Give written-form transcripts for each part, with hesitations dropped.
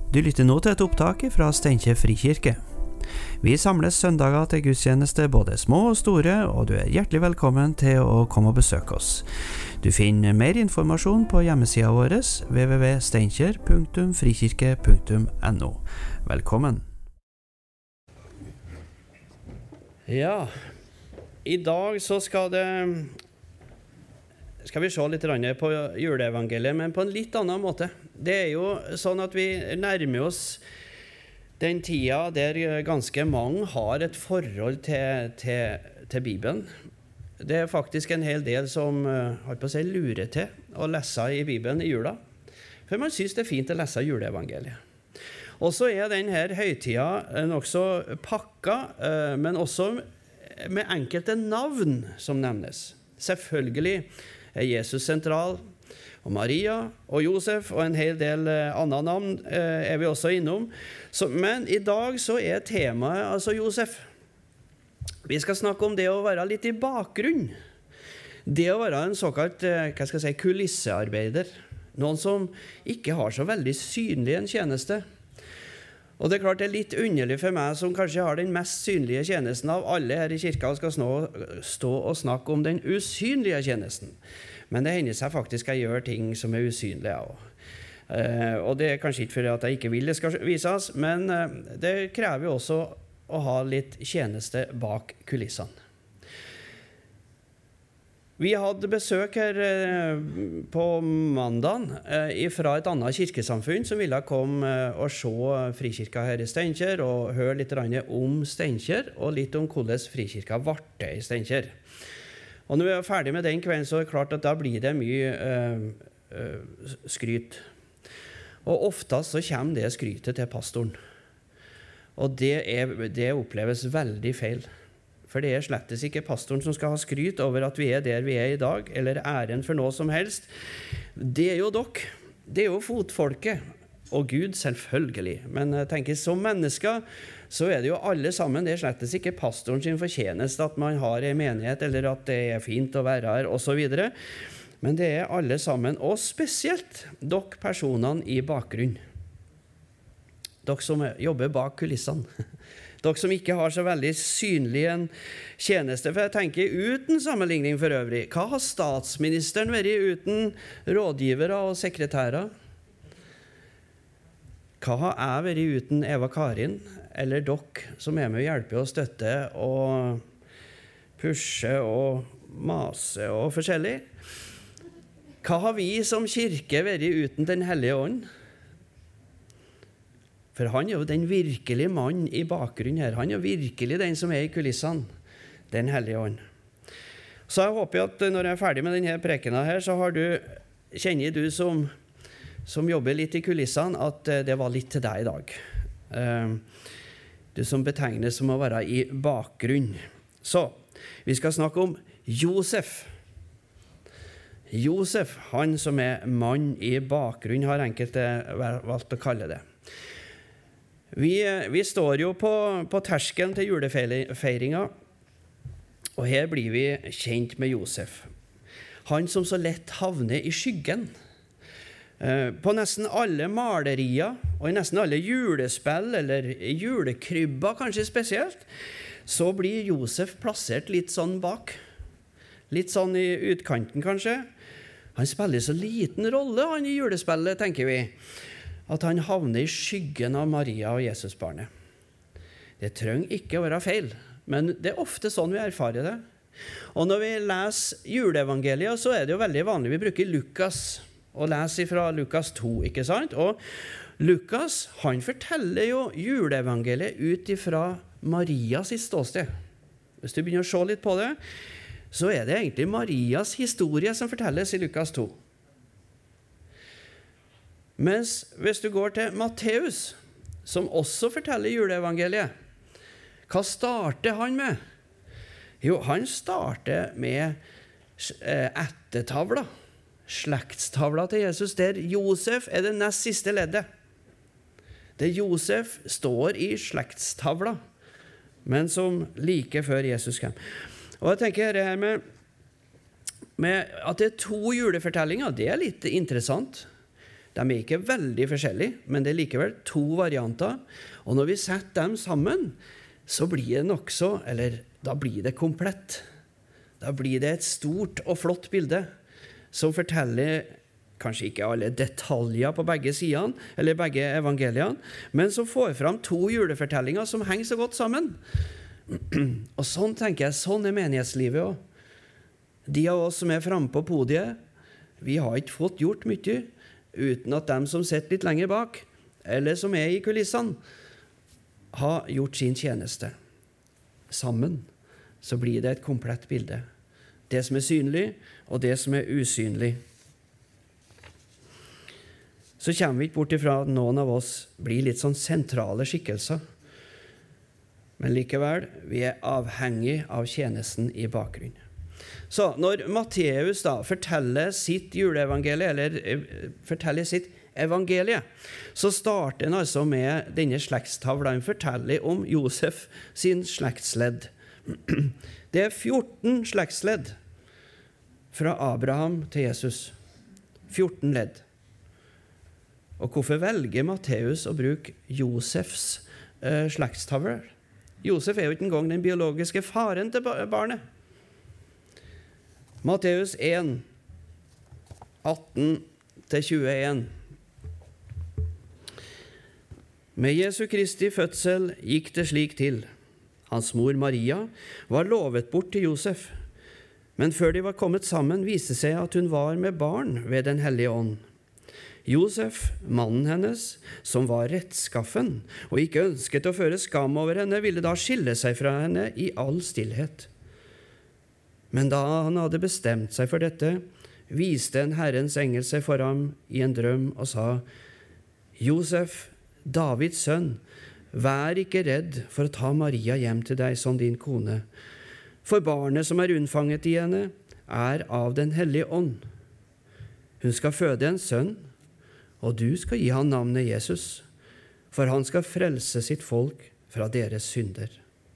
Du lytter nå til et opptak fra Steinkjer Frikirke. Vi samles søndager til gudstjeneste både små og store, og du er hjertelig velkommen til å komme og besøke oss. Du finner mer informasjon på hjemmesida vår www.steinkjer.frikirke.no. Velkommen. Ja, i dag så skal vi se litt på juleevangeliet, men på en litt annen måte. Det er jo sånn at vi nærmer oss den tida der ganske mange har et forhold til Bibelen. Det er faktisk en hel del som lurer til å lese i Bibelen i jula. For man synes det er fint å lese juleevangeliet. Og så er denne høytida også pakka, men også med enkelte navn som nevnes. Selvfølgelig er Jesus sentral, og Maria og Josef og en hel del andre navn er vi også innom. Men i dag så er temaet altså Josef. Vi skal snakke om det å være litt i bakgrunn. Det å være en såkalt kulissearbeider. Noen som ikke har så veldig synlig en tjeneste. Og det er klart det er litt underlig for meg som kanskje har den mest synlige tjenesten av alle her i kirka og skal stå og snakke om den usynlige tjenesten. Men det hender seg faktisk jeg gjør ting som er usynlige også. Og det er kanskje ikke fordi at jeg ikke vil det skal vises, men det krever også å ha litt tjeneste bak kulissene. Vi hadde besøk her på mandagen fra et annet kirkesamfunn som ville komme og se Frikirka her i Steinkjer og høre litt om Steinkjer og litt om hvordan Frikirka ble i Steinkjer. Og når vi er ferdig med den kvelden, så er det klart at da blir det mye skryt. Og oftest så kommer det skrytet til pastoren. Og det oppleves veldig feil. For det er slettes ikke pastoren som skal ha skryt over at vi er der vi er i dag, eller æren for noe som helst. Det er jo dere. Det er jo fotfolket. Og Gud selvfølgelig. Men jeg tenker som mennesker, så er det jo alle sammen. Det er slettes ikke pastoren sin fortjeneste at man har en menighet, eller at det er fint å være her, og så videre. Men det er alle sammen, og spesielt dere personene i bakgrunn. Dere som jobber bak kulissene. Dere som ikke har så veldig synlig en tjeneste. For jeg tenker, uten sammenligning for øvrig, hva har statsministeren vært uten rådgivere og sekretærer? Hva har jeg vært uten Eva Karin, eller dere som er med å hjelpe og støtte og pushe og mase og forskjellig? Hva har vi som kirke vært uten Den hellige ånd? For han er jo den virkelige mann i bakgrunnen her. Han er virkelig den som er i kulissene, Den hellige ånd. Så jeg håper at når jeg er ferdig med denne prekena her, så kjenner du som jobber litt i kulissene, at det var litt til deg i dag. Du som betegnes som å være i bakgrunn. Så, vi skal snakke om Josef. Josef, han som er mann i bakgrunn, har enkelte valgt å kalle det. Vi står jo på terskelen til julefeiringa, og her blir vi kjent med Josef. Han som så lett havner i skyggen. På nesten alle malerier, og i nesten alle julespill, eller julekrybber kanskje spesielt, så blir Josef plassert litt sånn bak. Litt sånn i utkanten kanskje. Han spiller så liten rolle, han i julespillet, tenker vi. At han havner i skyggen av Maria og Jesusbarnet. Det trenger ikke å være feil, men det er ofte sånn vi erfarer det. Og når vi leser juleevangeliet, så er det jo veldig vanlig. Vi bruker Lukas, og leser fra Lukas 2, ikke sant? Og Lukas, han forteller jo juleevangeliet ut ifra Marias ståsted. Hvis du begynner å se litt på det, så er det egentlig Marias historie som fortelles i Lukas 2. Mens hvis du går til Matteus, som også forteller juleevangeliet, hva starter han med? Jo, han starter med ættetavla, slektstavla til Jesus, der Josef er det nest siste leddet. Der Josef står i slektstavla, men som like før Jesus kom. Og jeg tenker det her med at det er 2 julefortellinger, det er litt interessant. De er ikke veldig forskjellige, men det er likevel 2 varianter. Og når vi setter dem sammen, så blir det nokså, eller da blir det komplett. Da blir det et stort og flott bilde som forteller kanskje ikke alle detaljer på begge sidene, eller begge evangeliene, men som får fram 2 julefortellinger som henger så godt sammen. Og sånn tenker jeg, sånn er menighetslivet også. De av oss som er fremme på podiet, vi har ikke fått gjort mye uten at dem som sitter litt lenger bak, eller som er i kulissene, har gjort sin tjeneste. Sammen så blir det et komplett bilde. Det som er synlig, og det som er usynlig. Så kommer vi ikke bort ifra at noen av oss blir litt sånn sentrale skikkelser. Men likevel, vi er avhengig av tjenesten i bakgrunnen. Så når Matteus da forteller sitt juleevangelie, eller forteller sitt evangelie, så starter han altså med denne slektstavla. Han forteller om Josef sin slektsledd. Det er 14 slektsledd fra Abraham til Jesus. 14 ledd. Og hvorfor velger Matteus å bruke Josefs slektstavler? Josef er jo ikke engang den biologiske faren til barnet. Matteus 1, 18-21. Med Jesu Kristi fødsel gikk det slik til. Hans mor Maria var lovet bort til Josef, men før de var kommet sammen, viste seg at hun var med barn ved Den hellige ånd. Josef, mannen hennes, som var rettskaffen og ikke ønsket å føre skam over henne, ville da skille seg fra henne i all stillhet. Men da han hadde bestemt seg for dette, viste en Herrens engel seg for ham i en drøm og sa, Josef, Davids sønn, vær ikke redd for å ta Maria hjem til deg som din kone, for barnet som er unnfanget i henne er av Den hellige ånd. Hun skal føde en sønn, og du skal gi han navnet Jesus, for han skal frelse sitt folk fra deres synder.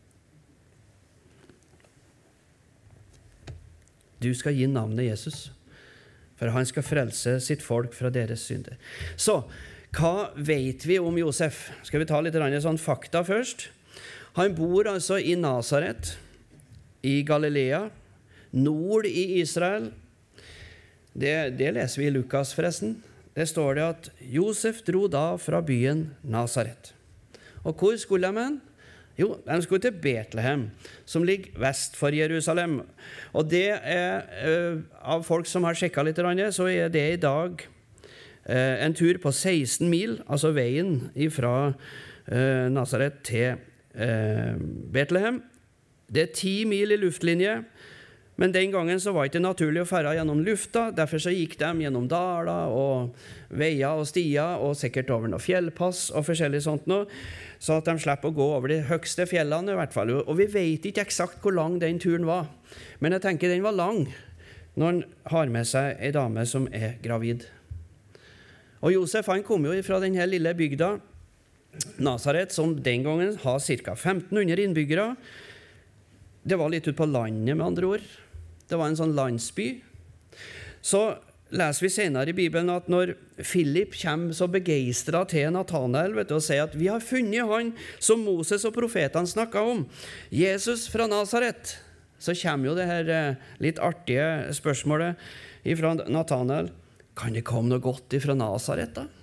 Du skal gi navnet Jesus, for han skal frelse sitt folk fra deres synder. Så, hva vet vi om Josef? Skal vi ta litt sånn fakta først? Han bor altså i Nazaret, i Galilea, nord i Israel. Det leser vi i Lukas forresten. Det står det at Josef dro da fra byen Nazaret. Og hvor skulle de hen? Jo, de skulle til Betlehem, som ligger vest for Jerusalem. Og det er, av folk som har sjekket litt, så er det i dag en tur på 16 mil, altså veien fra Nazaret til Betlehem. Det er 10 mil i luftlinje, men den gangen så var det ikke naturlig å fære gjennom lufta, derfor så gikk de gjennom daler og veier og stier, og sikkert over noen fjellpass og forskjellig sånt noe, så at de slipper å gå over de høgste fjellene i hvert fall. Og vi vet ikke eksakt hvor lang den turen var, men jeg tenker den var lang når han har med seg en dame som er gravid. Og Josef han kom jo fra denne lille bygda, Nazaret, som den gangen har ca. 1500 innbyggere. Det var litt ut på landet med andre ord. Det var en sånn landsby. Så leser vi senere i Bibelen at når Philip kommer så begeistret til Nathanael og sier at vi har funnet han som Moses og profetene snakket om, Jesus fra Nazaret, så kommer jo det her litt artige spørsmålet fra Nathanael. Kan det komme noe godt fra Nazaret da?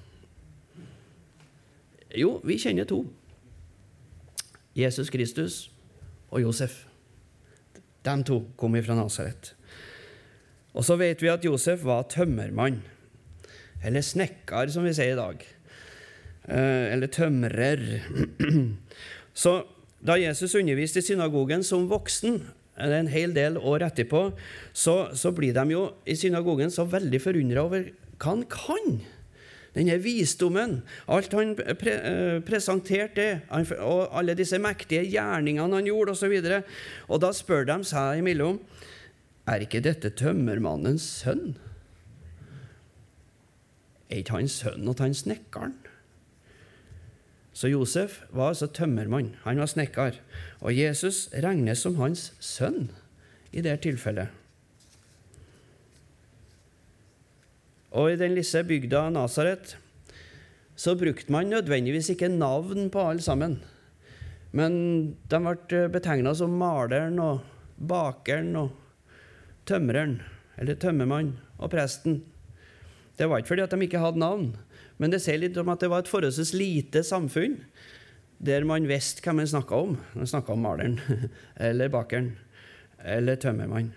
Jo, vi kjenner 2. Jesus Kristus og Josef. De 2 kom fra Nazaret. Og så vet vi at Josef var tømmermann, eller snekker som vi sier i dag, eller tømrer. Så da Jesus underviste i synagogen som voksen, en hel del år etterpå, så blir de jo i synagogen så veldig forundret over hva han kan. Denne visdommen, alt han presenterte, og alle disse mektige gjerningene han gjorde, og så videre. Og da spør de seg imellom, er ikke dette tømmermannens sønn? Er ikke han sønn og han snekkeren? Så Josef var altså tømmermann, han var snekker, og Jesus regnes som hans sønn i det tilfellet. Og i den lille bygda Nazaret så brukte man nødvendigvis ikke navn på alle sammen. Men de ble betegnet som maleren og bakeren og tømreren, eller tømmermann og presten. Det var ikke fordi at de ikke hadde navn, men det sier litt om at det var et forholdsvis lite samfunn, der man visste hva man snakket om. Man snakket om maleren, eller bakeren, eller tømmermann.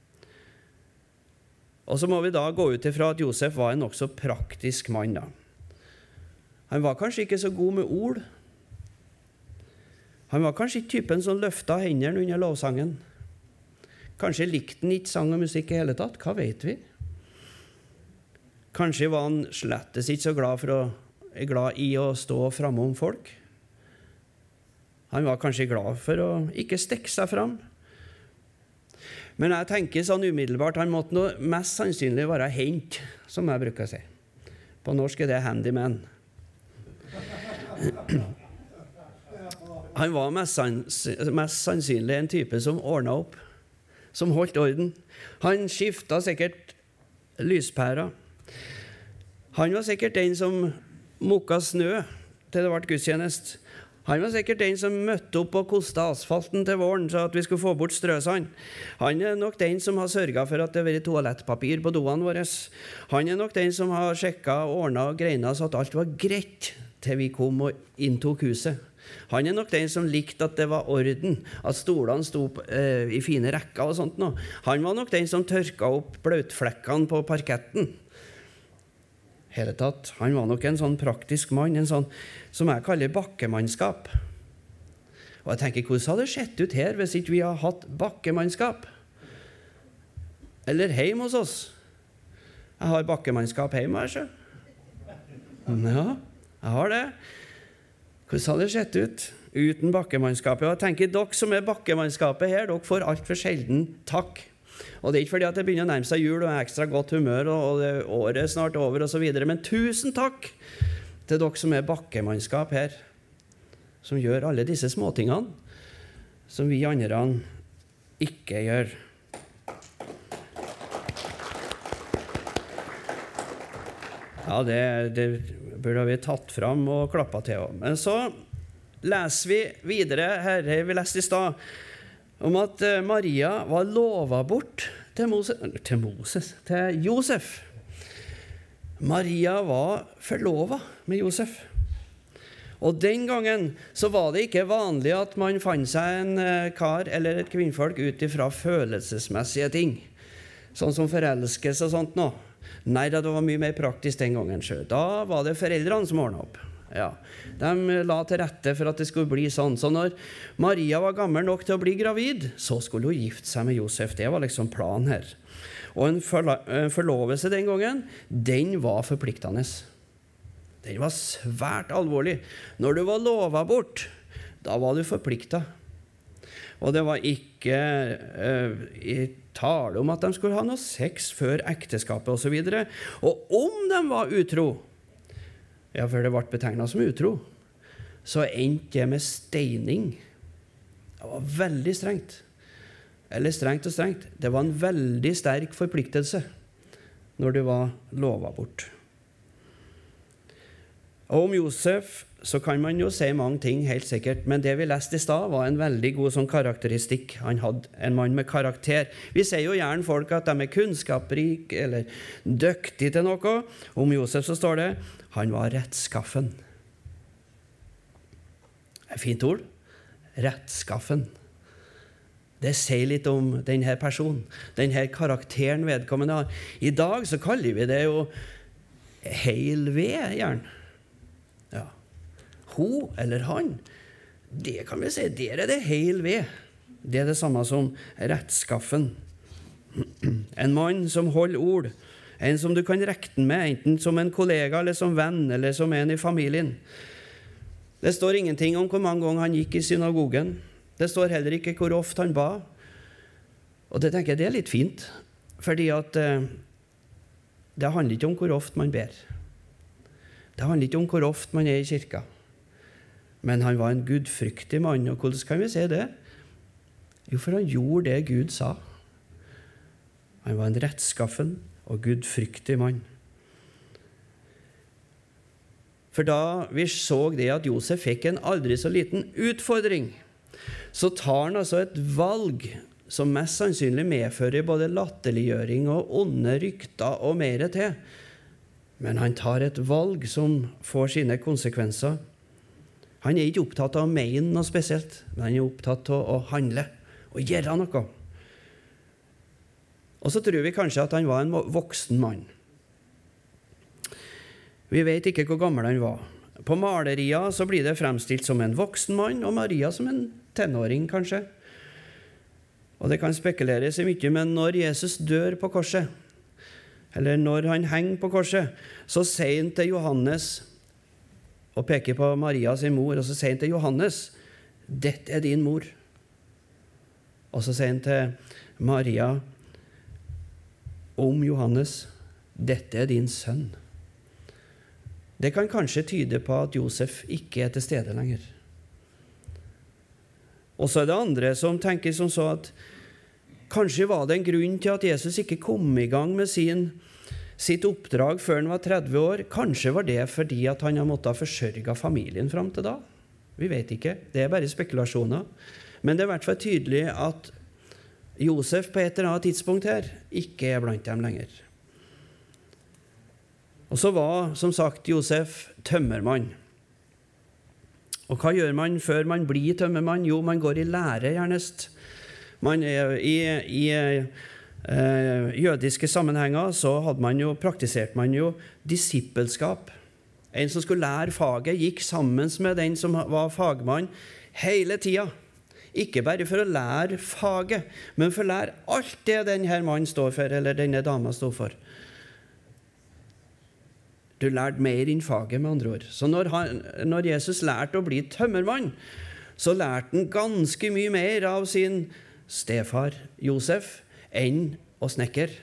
Og så må vi da gå ut ifra at Josef var en nokså praktisk mann da. Han var kanskje ikke så god med ord. Han var kanskje ikke typen som løftet hendene under lovsangen. Kanskje likte han ikke sang og musikk i hele tatt, hva vet vi? Kanskje var han slettes ikke så glad i å stå fremme om folk. Han var kanskje glad for å ikke stikke seg fram. Men jeg tenker sånn umiddelbart, han måtte nå mest sannsynlig være hent, som jeg bruker å si. På norsk er det handyman. Han var mest sannsynlig en type som ordnet opp, som holdt orden. Han skiftet sikkert lyspærer. Han var sikkert den som mokket snø til det ble gudstjenest. Han var sikkert den som møtte opp og kostet asfalten til våren, så at vi skulle få bort strøsand. Han er nok den som har sørget for at det har vært toalettpapir på doene våre. Han er nok den som har sjekket og ordnet og greinet så at alt var greit til vi kom og inntok huset. Han er nok den som likte at det var orden, at stolene sto i fine rekker og sånt nå. Han var nok den som tørket opp bløtflekkene på parketten. Hele tatt, han var nok en sånn praktisk mann, en sånn som jeg kaller bakkemannskap. Og jeg tenker, hvordan hadde det sett ut her hvis ikke vi hadde hatt bakkemannskap? Eller hjemme hos oss? Jeg har bakkemannskap hjemme her, så. Ja, jeg har det. Hvordan hadde det sett ut uten bakkemannskapet? Og jeg tenker, dere som er bakkemannskapet her, dere får alt for sjelden takk. Og det er ikke fordi at det begynner å nærme seg jul og er ekstra godt humør, og det året er snart over og så videre, men tusen takk til dere som er bakkemannskap her, som gjør alle disse småtingene som vi andre ikke gjør. Ja, det burde vi tatt fram og klappet til. Men så leser vi videre her, vi leste i sted, om at Maria var lovet bort til Josef. Maria var forlovet med Josef. Og den gangen så var det ikke vanlig at man fant seg en kar eller et kvinnfolk ut ifra følelsesmessige ting, sånn som forelskelse og sånt nå. Nei, det var mye mer praktisk den gangen selv. Da var det foreldrene som ordnet opp. Ja, de la til rette for at det skulle bli sånn. Så når Maria var gammel nok til å bli gravid, så skulle hun gifte seg med Josef. Det var liksom planen her. Og en forlovelse den gangen, den var forpliktende. Den var svært alvorlig. Når du var lovet bort, da var du forpliktet. Og det var ikke tale om at de skulle ha noe sex før ekteskapet og så videre. Og om de var utro, ja, for det ble betegnet som utro, så endte det med steining. Det var veldig strengt. Eller strengt og strengt. Det var en veldig sterk forpliktelse når det var lovet bort. Og om Josef så kan man jo si mange ting, helt sikkert, men det vi leste i sted var en veldig god sånn karakteristikk. Han hadde en mann med karakter. Vi sier jo gjerne folk at de er kunnskapsrik eller dyktig til noe. Om Josef så står det, han var rettskaffen. Et fint ord. Rettskaffen. Det sier litt om denne personen, denne karakteren vedkommende har. I dag så kaller vi det jo heil ved, gjerne. Ja. Hun eller han, det kan vi si, der er det heil ved. Det er det samme som rettskaffen. En mann som holder ord, en som du kan regne med, enten som en kollega, eller som venn, eller som en i familien. Det står ingenting om hvor mange ganger han gikk i synagogen. Det står heller ikke hvor ofte han ba. Og det tenker jeg, det er litt fint, fordi at det handler ikke om hvor ofte man ber. Det handler ikke om hvor ofte man er i kirka. Men han var en gudfryktig mann, og hvordan kan vi si det? Jo, for han gjorde det Gud sa. Han var en rettskaffen og gudfryktig mann. For da vi så det at Josef fikk en aldri så liten utfordring, så tar han altså et valg som mest sannsynlig medfører både latterliggjøring og onde rykter og mer til. Men han tar et valg som får sine konsekvenser. Han er ikke opptatt av å mene noe spesielt, men han er opptatt av å handle og gjøre noe. Og så tror vi kanskje at han var en voksen mann. Vi vet ikke hvor gammel han var. På malerier så blir det fremstilt som en voksen mann, og Maria som en tenåring, kanskje. Og det kan spekuleres i mye, men når Jesus dør på korset, eller når han henger på korset, så sier han til Johannes, og peker på Maria sin mor, og så sier han til Johannes, dette er din mor. Og så sier han til Maria om Johannes, dette er din sønn. Det kan kanskje tyde på at Josef ikke er til stede lenger. Og så er det andre som tenker som så at kanskje var det en grunn til at Jesus ikke kom i gang med sitt oppdrag før han var 30 år. Kanskje var det fordi at han har måttet forsørge familien frem til da. Vi vet ikke, det er bare spekulasjoner. Men det er i hvert fall tydelig at Josef på et eller annet tidspunkt her ikke er blant dem lenger. Og så var, som sagt, Josef tømmermann. Og hva gjør man før man blir tømmermann? Jo, man går i lære, gjernest. I jødiske sammenhenger så praktiserte man jo disippelskap. En som skulle lære faget, gikk sammen med den som var fagmann hele tiden. Ikke bare for å lære faget, men for å lære alt det denne mannen står for, eller denne dama står for. Du lærte mer inn faget, med andre ord. Så når Jesus lærte å bli tømmermann, så lærte han ganske mye mer av sin stefar Josef enn å snekker.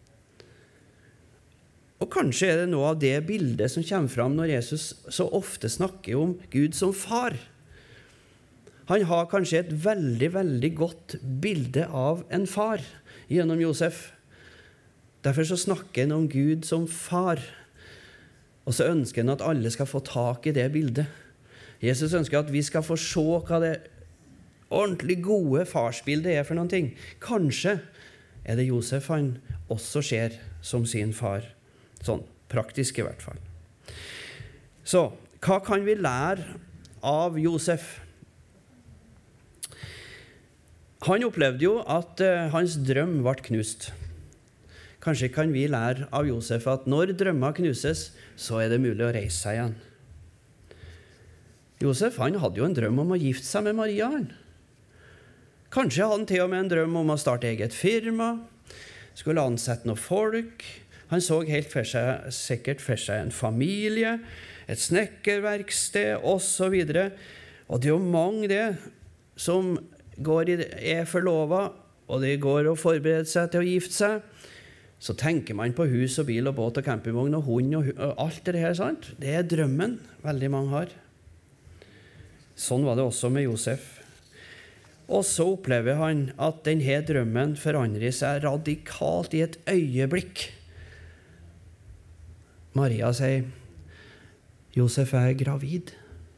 Og kanskje er det noe av det bildet som kommer fram når Jesus så ofte snakker om Gud som far. Han har kanskje et veldig, veldig godt bilde av en far gjennom Josef. Derfor så snakker han om Gud som far. Og så ønsker han at alle skal få tak i det bildet. Jesus ønsker at vi skal få se hva det ordentlig gode farsbildet er for noen ting. Kanskje er det Josef han også ser som sin far. Sånn praktisk i hvert fall. Så, hva kan vi lære av Josef? Han opplevde jo at hans drøm ble knust. Kanskje kan vi lære av Josef at når drømmer knuses, så er det mulig å reise seg igjen. Josef han hadde jo en drøm om å gifte seg med Maria. Kanskje hadde han til og med en drøm om å starte eget firma, skulle ansette noen folk. Han så helt sikkert for seg en familie, et snekkerverksted, og så videre. Og det er jo mange det som er forlovet, og de går og forbereder seg til å gifte seg. Så tenker man på hus og bil og båt og campingvogn og hund og alt det her, sant? Det er drømmen veldig mange har. Sånn var det også med Josef. Og så opplever han at denne drømmen forandrer seg radikalt i et øyeblikk. Maria sier, Josef er gravid.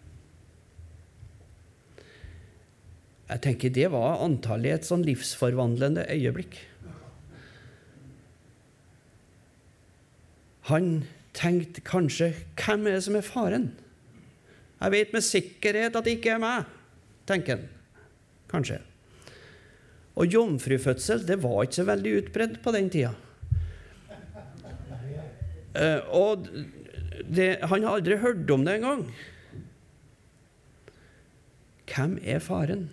Jeg tenker det var antagelig et sånn livsforvandlende øyeblikk. Han tenkte kanskje, hvem er det som er faren? Jeg vet med sikkerhet at det ikke er meg, tenker han. Kanskje. Og jomfrufødsel, det var ikke så veldig utbredt på den tida. Og han har aldri hørt om det en gang. Hvem er faren?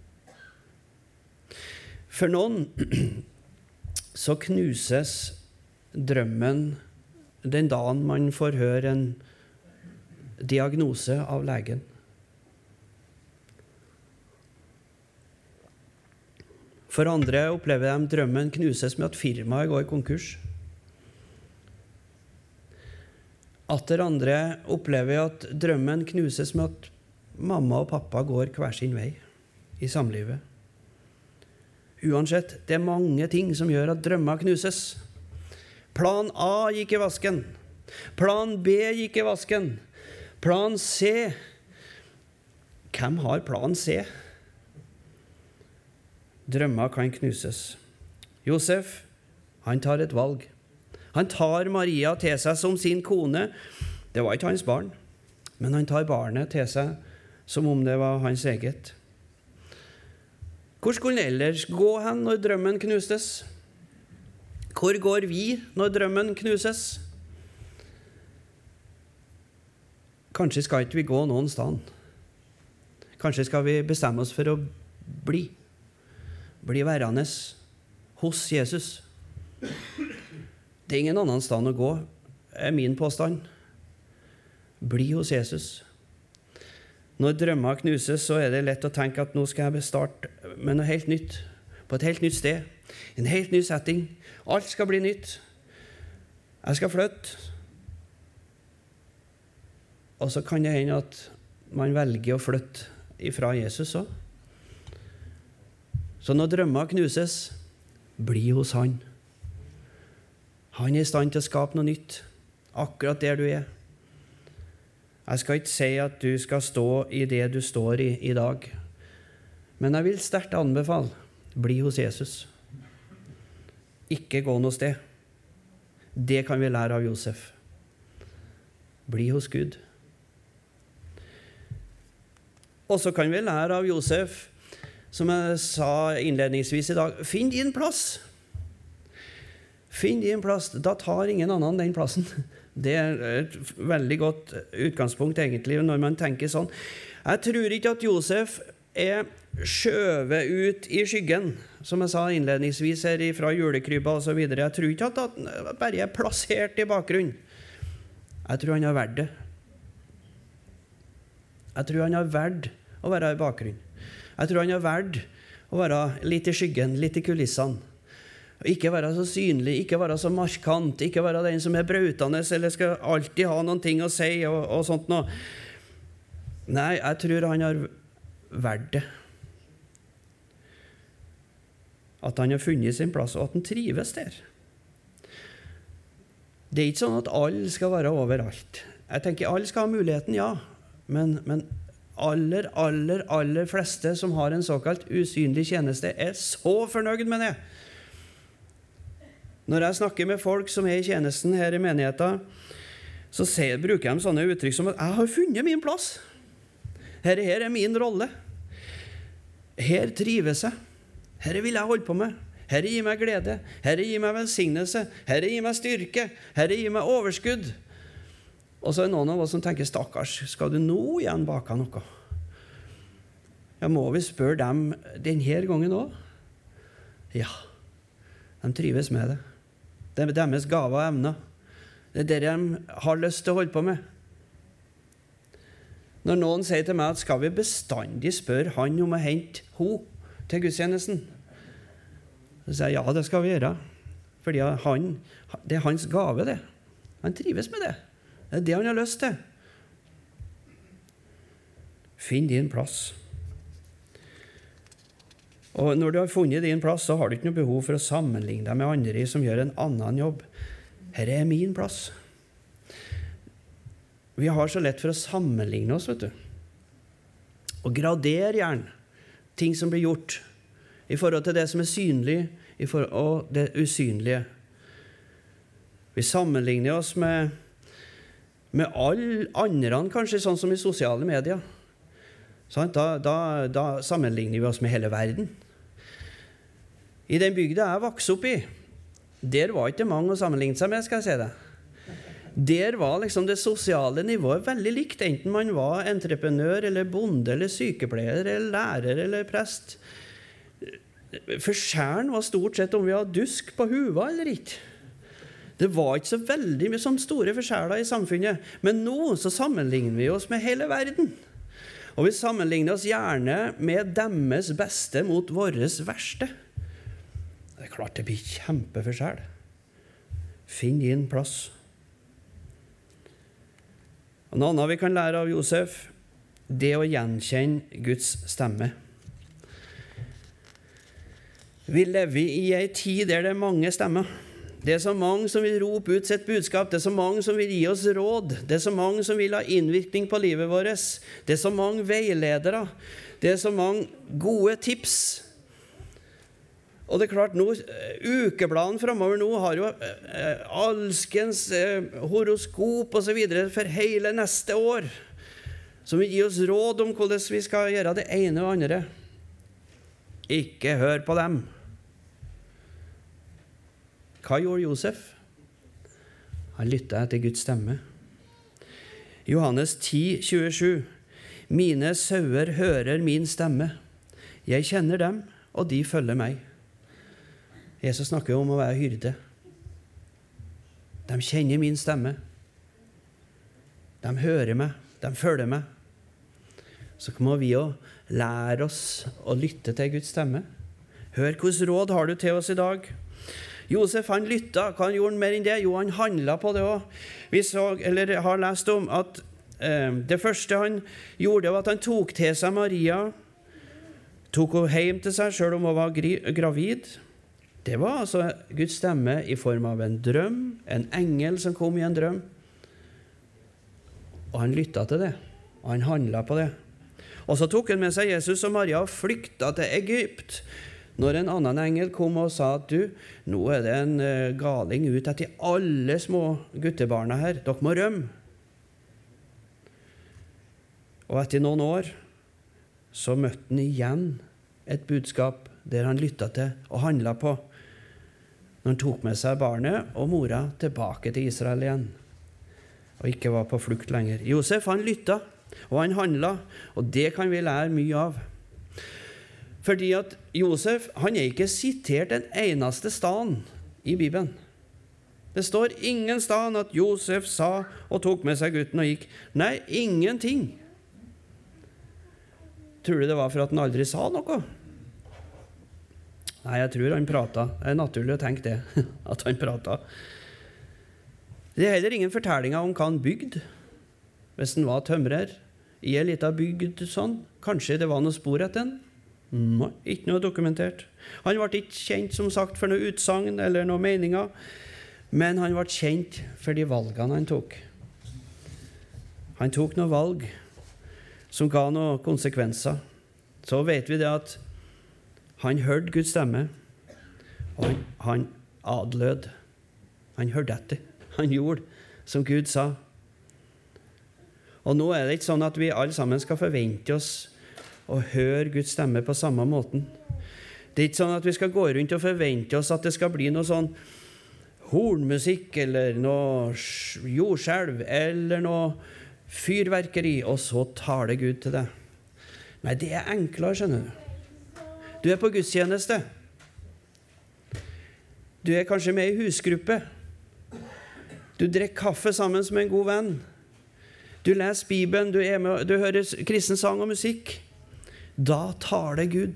For noen så knuses drømmen den dagen man får høre en diagnose av legen. For andre opplever de drømmen knuses med at firmaet går konkurs. Atter andre opplever at drømmen knuses med at mamma og pappa går hver sin vei i samlivet. Uansett, det er mange ting som gjør at drømmer knuses. Plan A gikk i vasken. Plan B gikk i vasken. Plan C. Hvem har plan C? Drømmer kan knuses. Josef, han tar et valg. Han tar Maria til seg som sin kone. Det var ikke hans barn, men han tar barnet til seg som om det var hans eget. Hvor skulle han ellers gå hen når drømmen knustes? Hvor går vi når drømmen knuses? Kanskje skal ikke vi gå noen sted. Kanskje skal vi bestemme oss for å bli værende hos Jesus. Det er ingen annen sted å gå, er min påstand. Bli hos Jesus. Når drømmer knuses, så er det lett å tenke at nå skal jeg starte med noe helt nytt, på et helt nytt sted, en helt ny setting. Alt skal bli nytt. Jeg skal flytte. Og så kan det hende at man velger å flytte ifra Jesus også. Så når drømmer knuses, bli hos han. Han er i stand til å skape noe nytt, akkurat der du er. Jeg skal ikke si at du skal stå i det du står i dag, men jeg vil sterkt anbefale, bli hos Jesus. Ikke gå noe sted. Det kan vi lære av Josef. Bli hos Gud. Og så kan vi lære av Josef, som jeg sa innledningsvis i dag, finn din plass. Finn din plass. Da tar ingen annen den plassen. Det er et veldig godt utgangspunkt egentlig, når man tenker sånn. Jeg tror ikke at Josef er skjøvet ut i skyggen, som jeg sa innledningsvis her fra julekrybba og så videre. Jeg tror ikke at han bare er plassert i bakgrunnen. Jeg tror han har vært det. Jeg tror han har vært å være i bakgrunnen. Jeg tror han har vært å være litt i skyggen, litt i kulissene. Ikke være så synlig, ikke være så markant, ikke være den som er brautende, eller skal alltid ha noen ting å si og sånt noe. Nei, jeg tror han har vært det. At han har funnet sin plass, og at han trives der. Det er ikke sånn at alle skal være overalt. Jeg tenker alle skal ha muligheten, ja. Men aller fleste som har en såkalt usynlig tjeneste, er så fornøyd med det. Når jeg snakker med folk som er i tjenesten her i menigheten, så bruker de sånne uttrykk som at jeg har funnet min plass. Her er min rolle. Her trives jeg. Her vil jeg holde på med. Her gir meg glede. Her gir meg velsignelse. Her gir meg styrke. Her gir meg overskudd. Og så er noen av oss som tenker, stakkars, skal du nå igjen baka noe? Ja, må vi spørre dem denne gangen også? Ja, de trives med det. Det er deres gave og evner. Det er det de har lyst til å holde på med. Når noen sier til meg at skal vi bestandig spørre han om å hente ho til gudstjenesten, så sier jeg ja, det skal vi gjøre. Fordi det er hans gave det. Han trives med det. Det er det han har lyst til. Finn din plass. Og når du har funnet din plass, så har du ikke noe behov for å sammenligne deg med andre som gjør en annen jobb. Her er min plass. Vi har så lett for å sammenligne oss, vet du. Og gradere gjerne ting som blir gjort i forhold til det som er synlig og det usynlige. Vi sammenligner oss med alle andre, kanskje sånn som i sosiale medier. Da sammenligner vi oss med hele verden. I den bygda jeg vokste opp i, der var ikke mange å sammenligne seg med, skal jeg si det. Der var liksom det sosiale nivået veldig likt, enten man var entreprenør, eller bonde, eller sykepleier, eller lærer, eller prest. Forskjellen var stort sett om vi hadde dusk på huva eller ikke. Det var ikke så veldig mye som store forskjeller i samfunnet, men nå så sammenligner vi oss med hele verden. Og vi sammenligner oss gjerne med deres beste mot våres verste. Det er klart det blir kjempeforskjell. Finn din plass. Og noe annet vi kan lære av Josef, det å gjenkjenne Guds stemme. Vi lever i en tid der det er mange stemmer. Det er så mange som vil rope ut sitt budskap. Det er så mange som vil gi oss råd. Det er så mange som vil ha innvirkning på livet vårt. Det er så mange veiledere. Det er så mange gode tips. Og det er klart, nå, ukebladene fremover nå har jo alskens horoskop og så videre for hele neste år, som vil gi oss råd om hvordan vi skal gjøre det ene og andre. Ikke hør på dem. Hva gjorde Josef? Han lyttet etter Guds stemme. Johannes 10:27. Mine sauer hører min stemme. Jeg kjenner dem, og de følger meg. Jesus snakker jo om å være hyrde. De kjenner min stemme. De hører meg. De følger meg. Så må vi jo lære oss å lytte til Guds stemme. Hør, hvilke råd har du til oss i dag? Josef, han lyttet. Hva han gjorde mer enn det? Jo, han handlet på det også. Vi har lest om at det første han gjorde var at han tok til seg Maria, tok henne hjem til seg selv om hun var gravid. Det var altså Guds stemme i form av en drøm, en engel som kom i en drøm. Og han lyttet til det, og han handlet på det. Og så tok han med seg Jesus og Maria og flyktet til Egypt, når en annen engel kom og sa at nå er det en galing ut etter alle små guttebarna her. Dere må rømme. Og etter noen år så møtte han igjen et budskap der han lyttet til og handlet på, når han tok med seg barnet og mora tilbake til Israel igjen, og ikke var på flukt lenger. Josef, han lyttet, og han handlet, og det kan vi lære mye av. Fordi at Josef, han er ikke sitert en eneste sted i Bibelen. Det står ingen sted at Josef sa og tok med seg gutten og gikk. Nei, ingenting. Tror du det var for at han aldri sa noe? Nei, jeg tror han pratet. Det er naturlig å tenke det, at han pratet. Det er heller ingen fortellinger om hva han bygde, hvis han var tømrer. I en liten bygd sånn. Kanskje det var noe spor etter den? Nei, ikke noe dokumentert. Han ble ikke kjent, som sagt, for noe utsagn eller noe meninger, men han ble kjent for de valgene han tok. Han tok noen valg som ga noen konsekvenser. Så vet vi det at han hørte Guds stemme, og han adlød. Han hørte etter. Han gjorde som Gud sa. Og nå er det ikke sånn at vi alle sammen skal forvente oss å høre Guds stemme på samme måten. Det er ikke sånn at vi skal gå rundt og forvente oss at det skal bli noe sånn hornmusikk, eller noe jordskjelv, eller noe fyrverkeri, og så taler Gud til deg. Nei, det er enklere, skjønner du. Du er på gudstjeneste. Du er kanskje med i husgruppe. Du drikker kaffe sammen med en god venn. Du leser Bibelen, du hører kristen sang og musikk. Da taler Gud.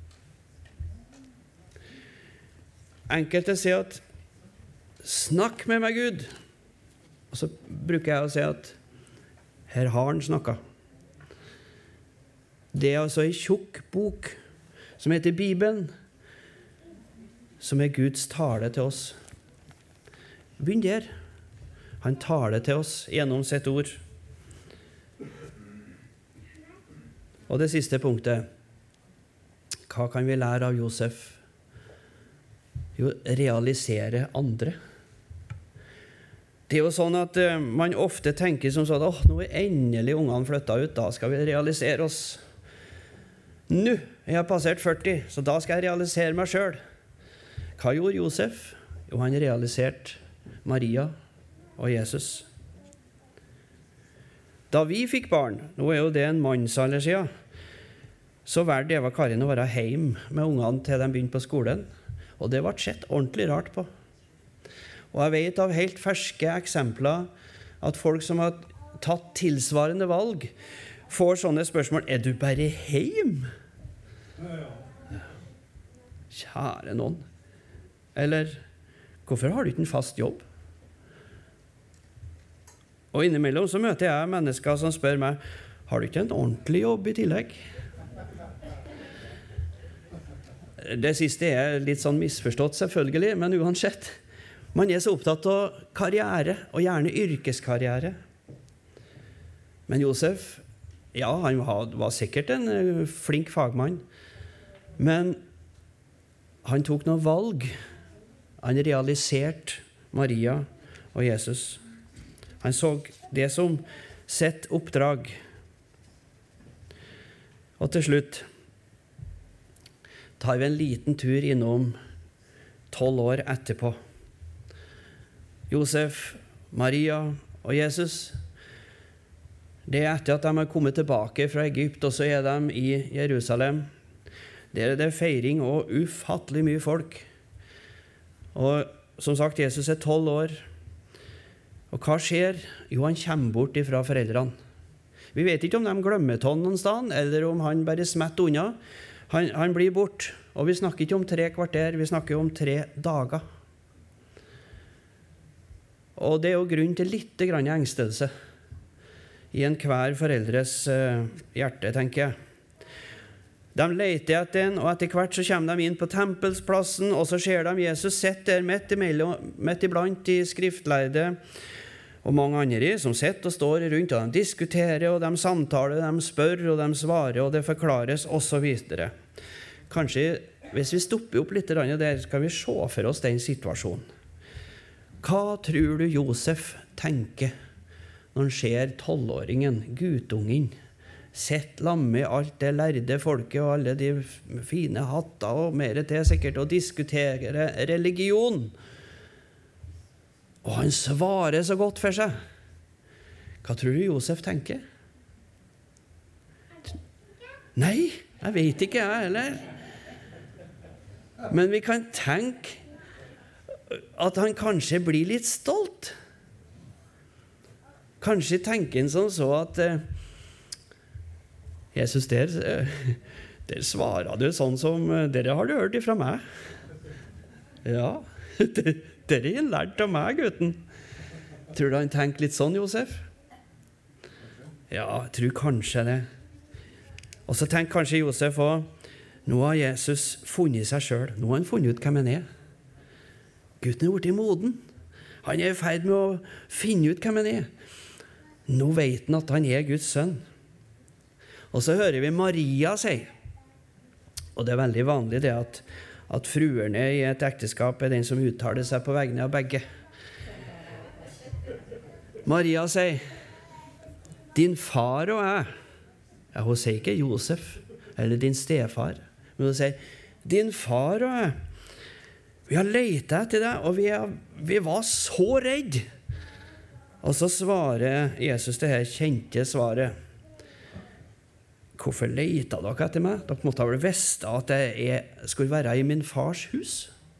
Enkelte sier at snakk med meg, Gud. Og så bruker jeg å si at her har han snakket. Det er altså en tjukk bok som heter Bibelen, som er Guds tale til oss. Begynn der. Han taler til oss gjennom sitt ord. Og det siste punktet. Hva kan vi lære av Josef? Jo, realisere andre. Det er jo sånn at man ofte tenker som sånn, nå er endelig ungene flyttet ut, da skal vi realisere oss. Nå, jeg har passert 40, så da skal jeg realisere meg selv. Hva gjorde Josef? Jo, han realiserte Maria og Jesus. Da vi fikk barn, nå er jo det en mannsalder siden, så valgte Eva Karin å være hjemme med ungene til de begynte på skolen, og det ble sett ordentlig rart på. Og jeg vet av helt ferske eksempler at folk som har tatt tilsvarende valg, får sånne spørsmål, er du bare hjemme? Kjære noen. Eller, hvorfor har du ikke en fast jobb? Og innimellom så møter jeg mennesker som spør meg, har du ikke en ordentlig jobb i tillegg? Det siste er litt sånn misforstått selvfølgelig, men uansett. Man er så opptatt av karriere, og gjerne yrkeskarriere. Men Josef, ja, han var sikkert en flink fagmann, men han tok noen valg. Han realiserte Maria og Jesus. Han så det som sitt oppdrag. Og til slutt tar vi en liten tur innom 12 år etterpå. Josef, Maria og Jesus, det er etter at de har kommet tilbake fra Egypt, og så er de i Jerusalem. Der er det feiring og ufattelig mye folk. Og som sagt, Jesus er 12 år. Og hva skjer? Jo, han kommer bort ifra foreldrene. Vi vet ikke om de glemmer han noen sted, eller om han bare smetter unna. Han blir bort. Og vi snakker ikke om 3 kvarter, vi snakker om 3 dager. Og det er jo grunn til litt grann engstelse i enhver foreldres hjerte, tenker jeg. De leter etter en, og etter hvert så kommer de inn på tempelsplassen, og så ser de Jesus sitter der midt iblant de skriftlærde og mange andre som sitter og står rundt, og de diskuterer, og de samtaler, de spør, og de svarer, og det forklares, og så videre. Kanskje, hvis vi stopper opp litt der, skal vi se for oss den situasjonen. Hva tror du Josef tenker når han ser 12-åringen, guttungen, sett lamme alt det lærde folket og alle de fine hatter og mer til sikkert, og diskutere religion? Og han svarer så godt for seg. Hva tror du Josef tenker? Nei, jeg vet ikke jeg heller. Men vi kan tenke at han kanskje blir litt stolt. Kanskje tenker han som så at Jesus, der svarer du sånn som dere har du hørt ifra meg. Ja, dere er lært av meg, gutten. Tror du han tenker litt sånn, Josef? Ja, jeg tror kanskje det. Og så tenker kanskje Josef også, nå har Jesus funnet seg selv. Nå har han funnet ut hvem han er. Gutten er blitt moden. Han er i ferd med å finne ut hvem han er. Nå vet han at han er Guds sønn. Og så hører vi Maria si, og det er veldig vanlig det at fruerne i et ekteskap er den som uttaler seg på vegne av begge. Maria sier, din far og jeg, ja, hun sier ikke Josef, eller din stefar, men hun sier, din far og jeg, vi har letet etter deg, og vi var så redde. Og så svarer Jesus det her kjente svaret, hvorfor leter dere etter meg? Dere måtte ha vel visst at jeg skulle være i min fars hus.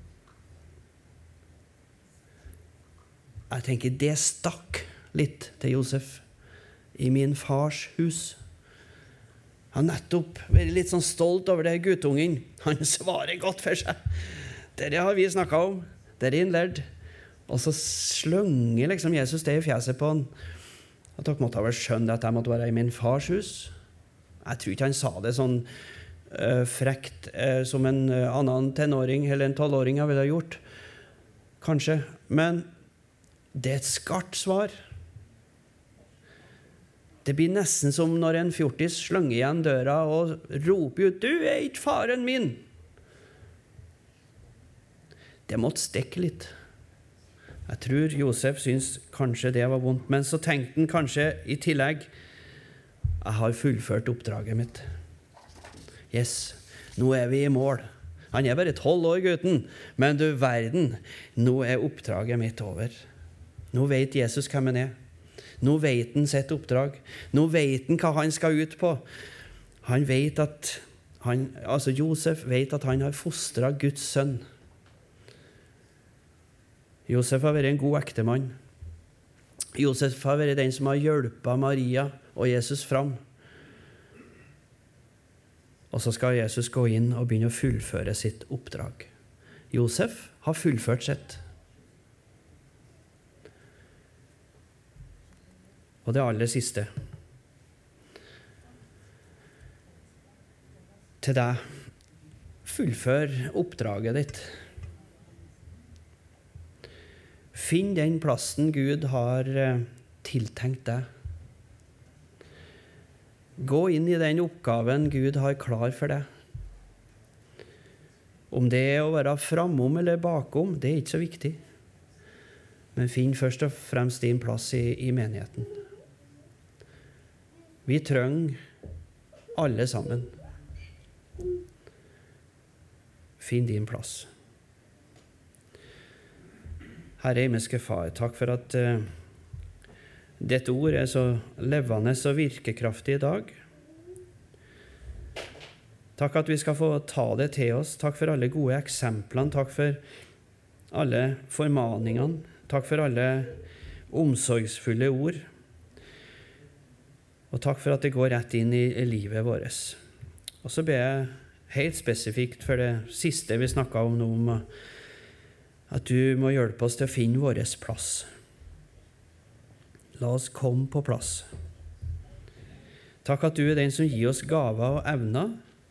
Jeg tenker, det stakk litt til Josef. I min fars hus. Han nettopp vært litt sånn stolt over det guttungen. Han svarer godt for seg. Dere har vi snakket om. Dere er innlært. Og så slønger liksom Jesus det i fjeset på han. At dere måtte ha vel skjønt at jeg måtte være i min fars hus. Jeg tror ikke han sa det sånn frekt som en annen tenåring eller en 12-åring ville ha gjort. Kanskje. Men det er et skarpt svar. Det blir nesten som når en fjortis slenger igjen døra og roper ut, du er ikke faren min. Det måtte stikke litt. Jeg tror Josef synes kanskje det var vondt, men så tenkte han kanskje i tillegg, jeg har fullført oppdraget mitt. Yes, nå er vi i mål. Han er bare 12 år, gutten, men du verden, nå er oppdraget mitt over. Nå vet Jesus hvem han er. Nå vet han sitt oppdrag. Nå vet han hva han skal ut på. Han vet at Josef vet at han har fostret Guds sønn. Josef har vært en god ektemann. Josef har vært den som har hjulpet Maria og Jesus fram. Og så skal Jesus gå inn og begynne å fullføre sitt oppdrag. Josef har fullført sitt. Og det aller siste. Til deg, fullfør oppdraget ditt. Finn den plassen Gud har tiltenkt deg. Gå inn i den oppgaven Gud har klar for deg. Om det er å være framom eller bakom, det er ikke så viktig. Men finn først og fremst din plass i menigheten. Vi trenger alle sammen. Finn din plass. Herre himmelske Far, takk for at ditt ord er så levende og virkekraftig i dag. Takk at vi skal få ta det til oss. Takk for alle gode eksemplene. Takk for alle formaningene. Takk for alle omsorgsfulle ord. Og takk for at det går rett inn i livet vårt. Og så ber jeg helt spesifikt for det siste vi snakket om nå, om at du må hjelpe oss til å finne vår plass. La oss komme på plass. Takk at du er den som gir oss gaver og evner.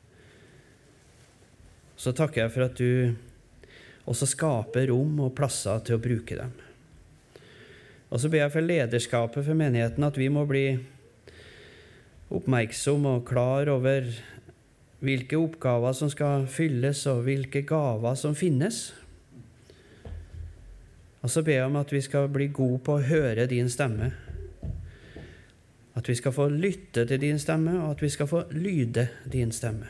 Så takker jeg for at du også skaper rom og plasser til å bruke dem. Og så ber jeg for lederskapet for menigheten, at vi må bli oppmerksom og klar over hvilke oppgaver som skal fylles, og hvilke gaver som finnes. Og så ber jeg om at vi skal bli gode på å høre din stemme. At vi skal få lytte til din stemme, og at vi skal få lyde din stemme.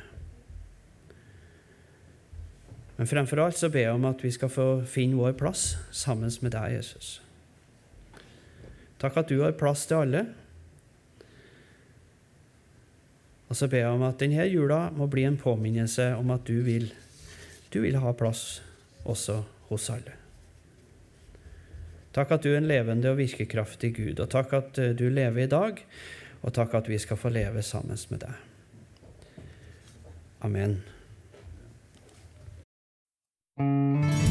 Men fremfor alt så ber jeg om at vi skal få finne vår plass sammen med deg, Jesus. Takk at du har plass til alle. Og så ber jeg om at denne jula må bli en påminnelse om at du vil ha plass også hos alle. Takk at du er en levende og virkekraftig Gud, og takk at du lever i dag, og takk at vi skal få leve sammen med deg. Amen.